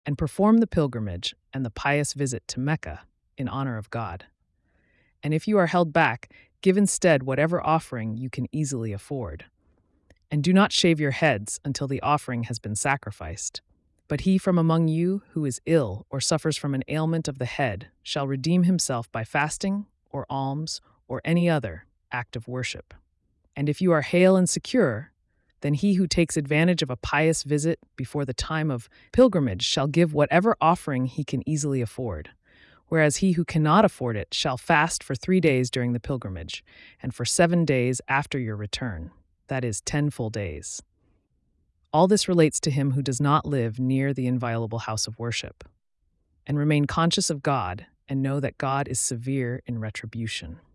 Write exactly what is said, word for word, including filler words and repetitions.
and perform the pilgrimage and the pious visit to Mecca in honor of God. And if you are held back, give instead whatever offering you can easily afford. And do not shave your heads until the offering has been sacrificed. But he from among you who is ill or suffers from an ailment of the head shall redeem himself by fasting or alms or any other act of worship. And if you are hale and secure, then he who takes advantage of a pious visit before the time of pilgrimage shall give whatever offering he can easily afford, whereas he who cannot afford it shall fast for three days during the pilgrimage, and for seven days after your return, that is, ten full days. All this relates to him who does not live near the inviolable house of worship. And remain conscious of God, and know that God is severe in retribution.